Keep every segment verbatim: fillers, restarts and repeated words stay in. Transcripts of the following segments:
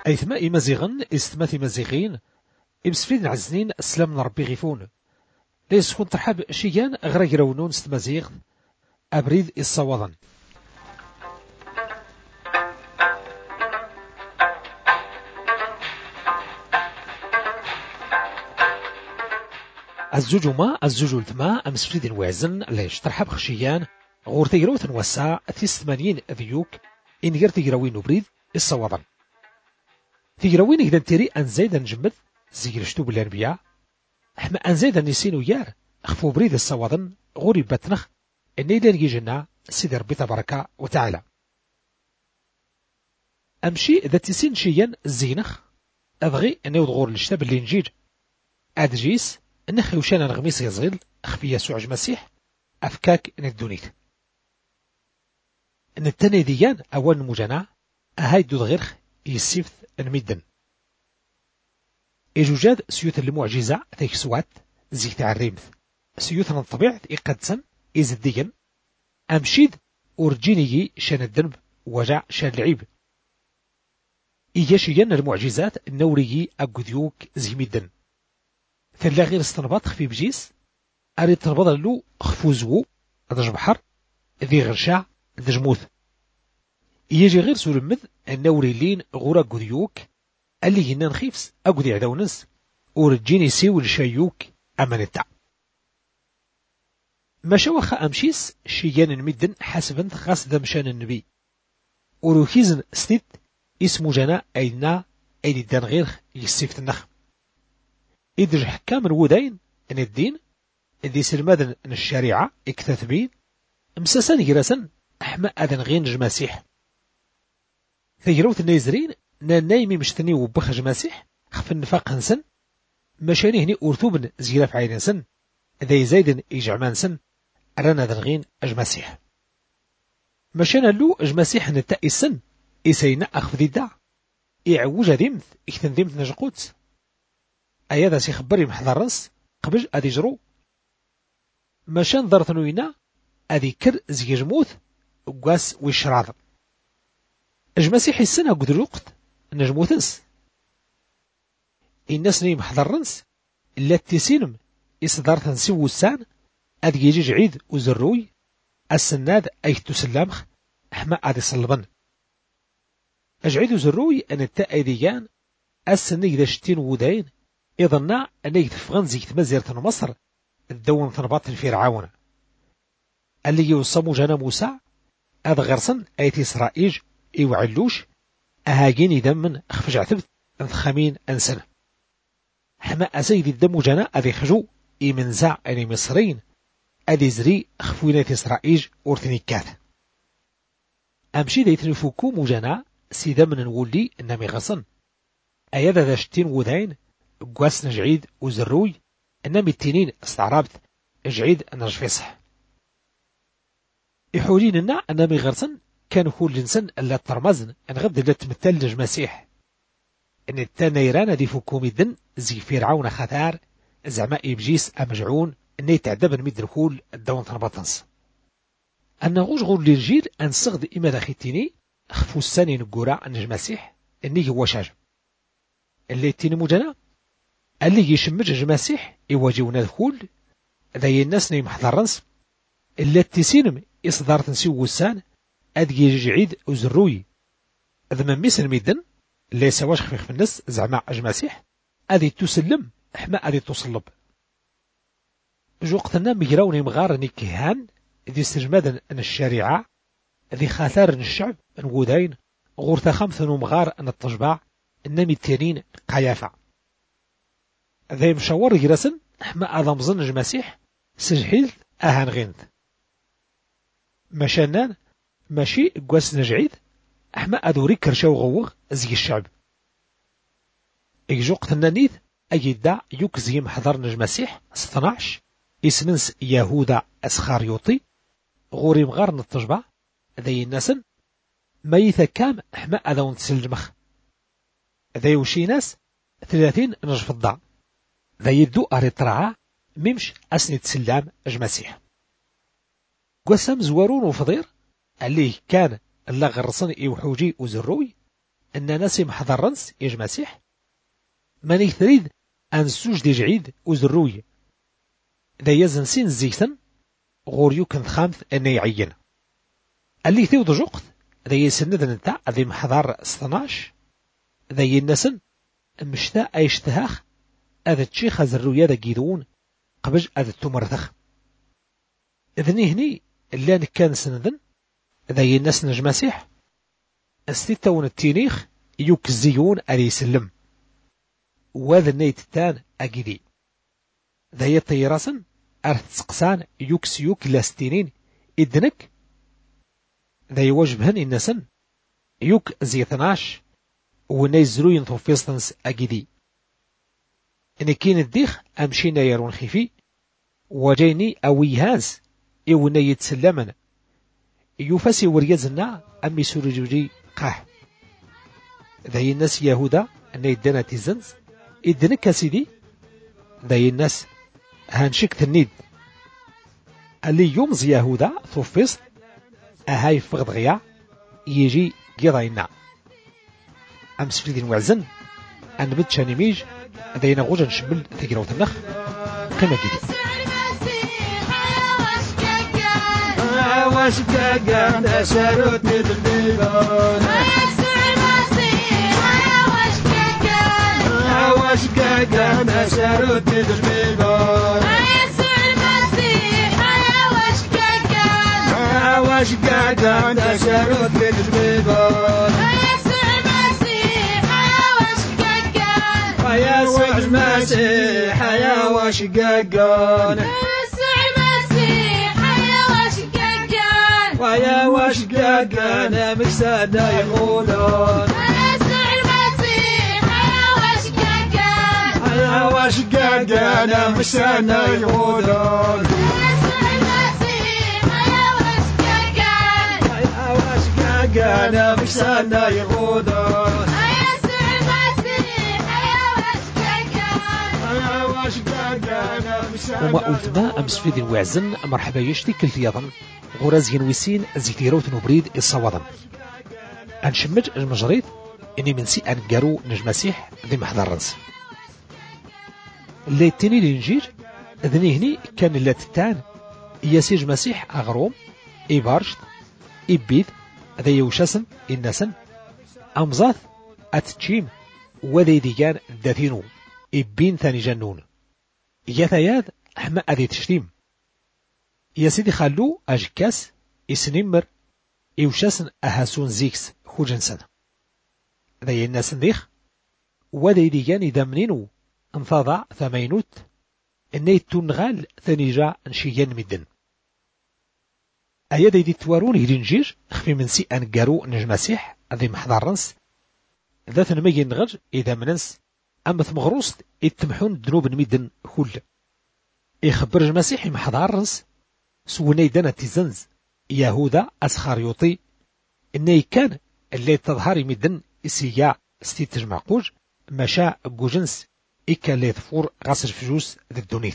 أيثما إمازيغن إستماث إمازيغين إمسفيد عزنين السلام ربي غيفون ليس خون ترحب شيان غرا يرونون ستمازيغ أبريد الصوضن. الزوج ما الزوج الثما أمسفيد وعزن ليش ترحب خشيان غور تيرو تنوسع تيس ثمانين ذيوك إن غير تيروين نبريد الصوضن. تيروين إذا تيري أن زيد نجمد زير شتوب الأنبياء حما أن زيد نسين ويار خفو بريد الصوضن غوري باتنخ إني دار يجنا سيد ربي تبارك وتعالى. أمشي ذا تسين شيان الزينخ أبغي أني وضغور الشتاب اللي نجيج أدجيس نخي وشان نغميس يزغيل أخفي يسوع المسيح أفكاك ندونيت نتاني ديان أول مجانا أهاي دو دغيرخ يسيفث الميدن إجوجاد سيوث المعجزة تيك سوات زيك تاع الريمث سيوث من طبيعة إقادسن إزديا أمشيد أورجينيي شان الدنب وجع شان العيب إياشيان المعجزات النوريي أقوديوك زي ميدن ثلا غير استنباط خفي بجيس أريد تنبض له خفوزو دج بحر ذي غرشع دج موث يجي غير سولمذ النوري لين غورا قديوك اللي هنا نخيفس أقدي عدونس ورجيني سيو الشيوك أمانتا ما شوخ أمشيس شيان المدن حسبا خاص دمشان النبي وروكيزن ستيت اسمو جنا أينا أين دان غير يسيفت النخ إدج حكام الودين أن الدين ذي سلمادن أن الشريعة اكتثبين مساسان جراسا أحمى أذن غين جماسيح ثيروت النيزرين نايمي مشتني وبخ جماسيح خف النفاق هنسن مشاني هني أرثوبن زيلاف عين سن ذي زايدن إجعمان سن أرانا ذن غين أجماسيح مشانا له أجماسيح نتائي السن إسينا أخف ذي الدع إعوجا ديمث إكتن ديمث نجقوت أيادا سيخبري محضر رس قبج أدي جرو مشان ضرط نوينا أدي كر زي جموث وقاس ويشراض أجماسيح السنة قد الوقت نجموثنس الناس نيم محضر رنس إلا تسينم إصدارت نسيو السان أدي يجي جعيد وزروي السناد أي تسلامخ أحما أدي صلبن أجعيد وزروي أن التأيديان السنة إذا شتين ودين يظننا أن يتفغن زي تمزيرة مصر الدون ثنبات الفرعون اللي يوصمو جانا موسى هذا غرسن أيت إسرائيل يوعلوش أهاجين يدمن أخفج عتبت انخمين أنسنة حما أسيد الدم جانا أذي خجو إمنزع أني مصرين أذي زري أخفوينة إسرائيل أورثنيكات أمشي ديت نفوكو مجانا سيدا من نولي إنامي غصن أيضا ذا شتين وذين قواس نجعيد وزروي إنامي التنين استعرابت جعيد نرجفيصح يحولين لنا أنامي غرسن كان هو الجنسن ألا ترمزن أنغد اللي تمثل لجماسيح إن التنيران دي فكومي دن زي فرعون خثار زعما إبجيس أمجعون إن يتعدب ميد الكول الدون ثنبطنس أن غوش غول للجيل أن صغد إما داخلتيني خفو الساني نقورا أن جماسيح إني هو شاج اللي تيني مجانا اللي يشمج جماسيح يواجهون الكول ذي الناس نيم حضرنس اللي تسينم إصدار تنسيو وسان أدي جعيد وزروي إذا من ميسن ميدن اللي سواش خفيف في الناس زعما أجماسيح أدي تسلم حما أدي تصلب جوقتنا مجراوني مغار نكهان ذي استجمادا أن الشريعة ذي خاثار الشعب نقودين غورتا خمث مغار أن التجبع النمي التانين قيافة ذي مشاور جرسن حما أذا مظن جماسيح سجحيل أهان غينث مشانان ماشي قواس نجعيد أحما أدوري كرشاو غوغ زي الشعب إجوقت النانيث أيدا يكزيم حضر نجمسيح ستناعش اسمنس يهودا أسخاريوطي غوري مغار نتجبع ذي الناسن ما يثكام أحما أدون تسلجمخ ذي وشي ناس ثلاثين نجف الضع ذي يدو أريطراعا ممش أسني تسلام أجمسيح قسم زوارون وفضير اللي كان اللي غرسن إيوحوجي وزروي أن ناس محضرنس يج مسيح ماني ثريد أن سوج دي جعيد وزروي ذا يزنسين زيكسن غوريو كنت خامث أن يعين اللي ثيود جوقت ذا يسند نتا ذي محضر ستناش ذا ينسن مشتا أيشتهاخ أذا تشيخ زرويا ذا جيدون قبج أذا تمرثخ إذني هني اللي كان سندن ذا ينس نج مسيح استيتون التينيخ يكزيون ألي سلم وذا نيت التان أجدي ذا يطيرسن أرث سقسان يكس يوك لاستينين إدنك ذا يوجبهن إنسن يوك زيثناش ونيزرو ينثو فيستنس أجدي إن كين الديخ أمشينا يرون خفي وجيني أويهاز إونا يتسلمن يفسي وريزنا أمي سورجوجي قاح ذا الناس يهودا أن يدنا تزنز إدنك سيدي ذا الناس هانشك تنيد اللي يومز يهودا ثوفيست أهاي فقد غيا يجي قضاينا أمس في دين وعزن أن بدشاني ميج ذا غوجا نشمل ثقيرو النخ كما جديد واش كاكان أشاروت ندبيبون واش كاكان واش كاكان أشاروت ندبيبون واش كاكان أشاروت ندبيبون يا سوع المسيح يا واش كاكان ويا واش كاكان مكسانا يقولون يسوع المسيح يا واش كاكان يا واش كاكان مكسانا يقولون يسوع المسيح يا واش كاكان يا واش كاكان مكسانا يقولون يسوع المسيح يا واش كاكان يا واش كاكان مكسانا وما قلت ما أمس في ذي وعزن مرحبا يشتي كل ثياضا غراز ينويسين زيتيروت نبريد الصوادن أنشمج المجريد إني منسي أنقارو نج مسيح ذي محضر رنس اللي تاني لنجير ذني هني كان اللي تتان يسيج مسيح أغروم إبارشت إبيد ذي يوشاسن الناسن أمزاث أتتشيم وذي ديجان داثينو إبين ثاني جنون يثياد حما أذي تشتيم يا سيدي خلو أجكاس إسنمر إوشاسن أهاسون زيكس خوجنسن ذي الناس نديخ وذي ديجان إذا منينو انفضع ثمينوت إني تنغال ثنيجا نشيان مدن أيا دي توارون هيرنجير خفي من سي أنقارو نجمسيح ذي محضرنس ذات نمي نغج إذا مننس أما ثمغروست يتمحون دنوب مدن كل يخبر المسيح محضرنس سوني دانا تزنز يهودا أسخاريوطي إني كان اللي تظهر مدن إسيا ستيتج معقوج مشا بوجنس إكا اللي ثفور غاسر فجوس ذي الدونيث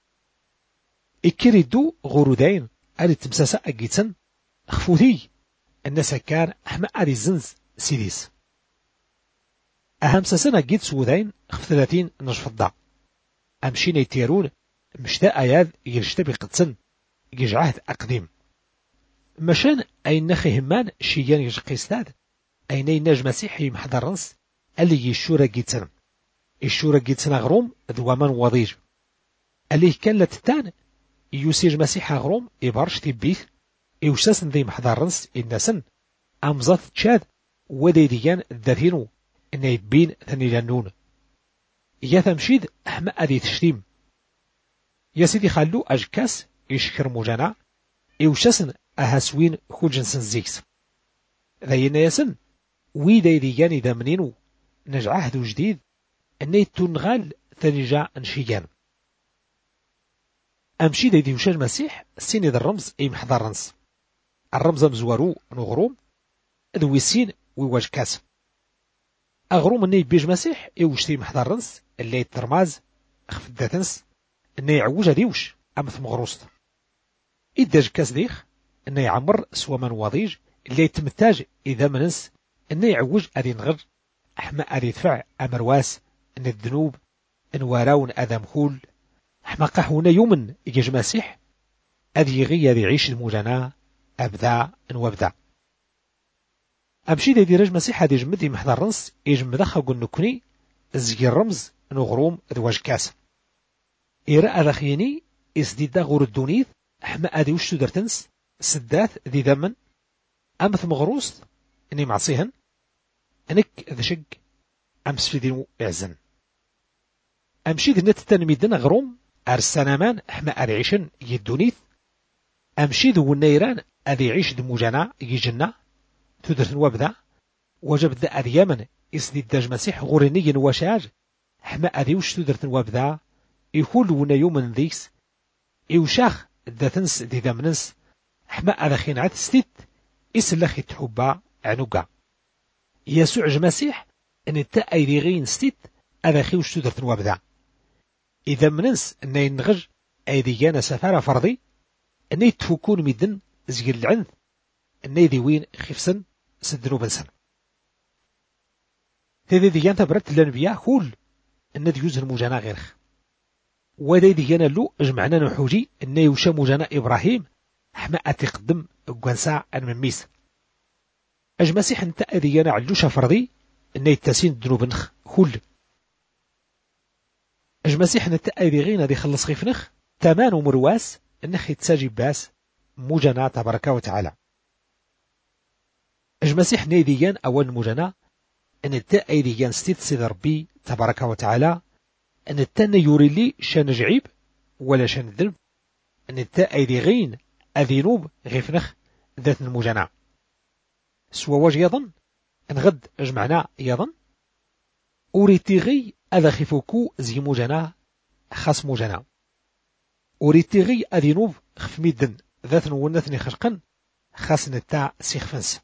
إكريدو غورودين ألي تمساسا أجيتسن خفوثي الناس كان أحمى ألي زنز سيديس أهم ساسنا جيت سودين خف ثلاثين نجف الضع أمشينا يتيرون مشتاء أياد يرشتبي قدسن يجعهد أقديم مشان أين نخي همان شيان يجقيستاد أين يناج مسيحي محضرنس اللي يشورا جيتسن الشورا جيتسن غروم ذوامان وضيج اللي كان لتتان يوسيج مسيح غروم يبارش تبيث يوساسن ذي محضرنس الناسن أمزات تشاد وذي ديان الداثينو إن يبين ثاني جنون يثمشيد أحمى أذي تشتيم يا سيدي خلو أجكاس يشكر مجانا يوشاسن أهاسوين خوجنسن زيكس ذينا يسن ويدا ديان إذا منينو نجعه ذو جديد أني تنغال ثانيجا انشيان أمشي دي ديوشا المسيح سيني ذا الرمز أي محضرنس الرمز مزوارو نغروم ذو السين ويواج كاس أغروم أني بيج مسيح يوشتي محضرنس اللي يترماز أخف الداتنس أني يعوج ديوش أمث مغروست إداج كاس ديخ أني يعمر سوى من وضيج اللي يتمتاج إذا منس أني يعوج أدي نغر حما أدي دفع أمرواس أن الذنوب أن وراون أذى مخول حما قهونا يومن إجاج مسيح أدي غي أدي عيش المجانا أبدا أن وابدا أمشي دي رج مسيح أدي جمدي محضر رنس يجمد أخاقو نكوني زي الرمز نغروم ذواج كاس إيراء ذا خيني إسديدا غور الدونيث حما أدي وشتو درتنس سداث ذي دمن أمث مغروس إني معصيهن أنك ذا شق أمس في دينو إعزن أمشي ذي نتتنميدن غروم أرسانامان حما أدي عيشن يدونيث أمشي ذو النيران أدي عيش ذو مجانا يجنا تدرتن وابدا وجب ذا أدي يمن إسديد داج مسيح غوريني وشاج حما أدي وشتو درتن وابدا يقول ونا يومن ذيكس يوشاخ ذا تنس ذي ذا منس حما أذا خينعات ستيت إسلخي تحبا عنوقا يسوع المسيح أن التا أيدي غين ستيت أذا خيوش تدرت وابدا إذا منس أن ينغج أيدي جانا سفارة فرضي أن يتفكون مدن زجل العنث أن يدي وين خفسن سدنو بنسن تذي دي جانتا برد الأنبياء كل أن ديوز المجانا غيرخ وذي دي جانا لو اجمعنا نحوجي أن يوشا مجانا إبراهيم حما أتقدم قوانسا أن مميس أجمسيح انت أذيانا علوشا فرضي أن يتسين الدنوب نخ كل أجمسيح انت أذيغينا دي خلص غيف نخ تمان ومرواس أنخ يتساجي باس مجانا تبارك وتعالى أجمسيح نيديان أول مجانا أن التا أيديان ستيت سيد ربي تبارك وتعالى أن التاني يوري لي شان جعيب ولا شان الذنب أن التا أيديغين أذينوب غيفنخ ذات المجانا سوا واج يظن أن غد أجمعنا يظن أوريتيغي أذا خفوكو زي مجانا خاص مجانا أوريتيغي أذينوب خف ميدن ذات نونثني خشقا خاص نتا سيخفنس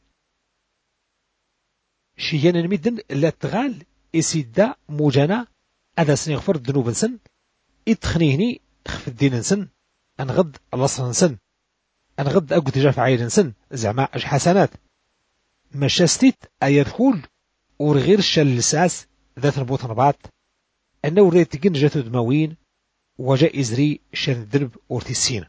شيان الميدن لا تغال إسيدا مجانا أذا سنغفر الذنوب نسن إتخنيهني خف الدين نسن أنغد الله نسن أنغد أقو تجاف عيد نسن زعما أج حسنات ما شاستيت أيدخول ورغير الشل لساس ذات نبوط نبات أنه وريت تقن جاتو دماوين وجاء إزري شان الدرب ورتيسين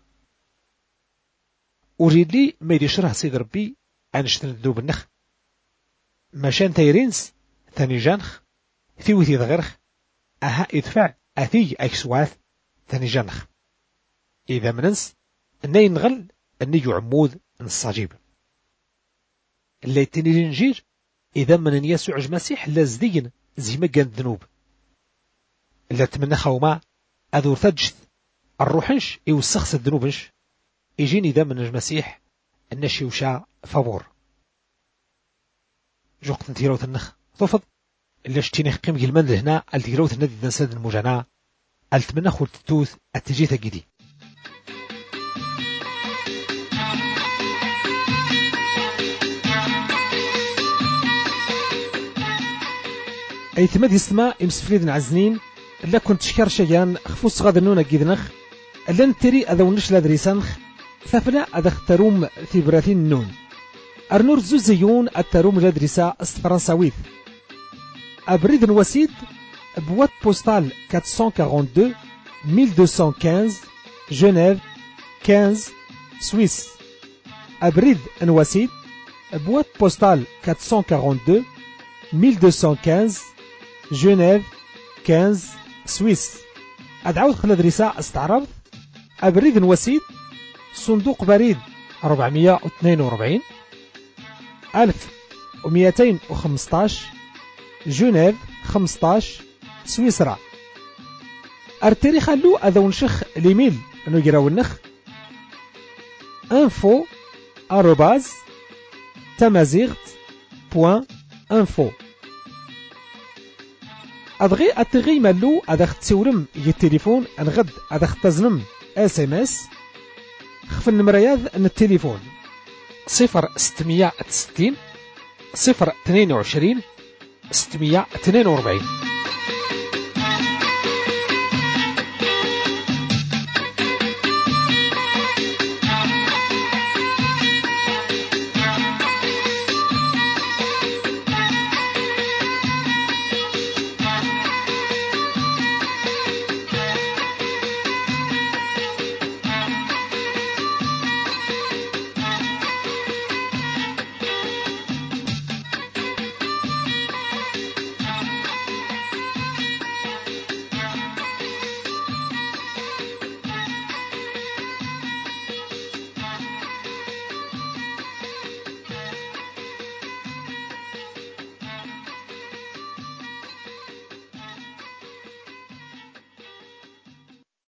أريد لي ما يدشره سيد ربي أنشتن الذوب النخ ماشان تيرينس ثاني جانخ ثيوثي ضغرخ أها إدفع أثي أكسواث ثاني جانخ إذا مننس أني نغل أني عمود نصاجيب اللي تني نجير إذا من يسوع المسيح لازدين زي ما كان ذنوب اللي تمنى خوما أذور تجث الروحنش يوسخس الذنوبنش يجيني إذا من المسيح النشي وشا فابور جوقت نتيروت النخ طفض اللي اشتيني قيم جلمان لهنا التيروت النادي دنساد المجانا التمنى خلت التوث التجيث جدي أي ثمد يسمى إمسفريد عزنين إلا كنت شكر شيان خفوص غاد النونة جيدنخ إلا نتري أذا ونش لادريسانخ ثفلا أذا اختروم في براثين النون أرنور زوزيون التروم لادريسا استفرنساويث أبريد الوسيد بوات بوستال أربعمائة واثنين وأربعين ألف ومئتين وخمسة عشر جنيف خمسة سويس أبريد الوسيد بوات بوستال أربعمائة واثنين وأربعين ألف ومئتين وخمسة عشر جنيف خمسة سويس أدعوت خلال دريسة استعرض أبريد الوسيد صندوق بريد أربعمائة واثنين وأربعين ألف ومئتين وخمسة عشر جنيف خمسة عشر سويسرا أرتري خلو أذا ونشخ الإيميل أنو يقراو النخ info arobase tamazirt بوان info أدغي أتغي مالو أدخ تسورم التليفون أنغد أدخ تزنم اس ام اس خف النمرياذ أن التليفون صفر ستمائة وستين صفر اثنين وعشرين ستمائة واثنين وأربعين.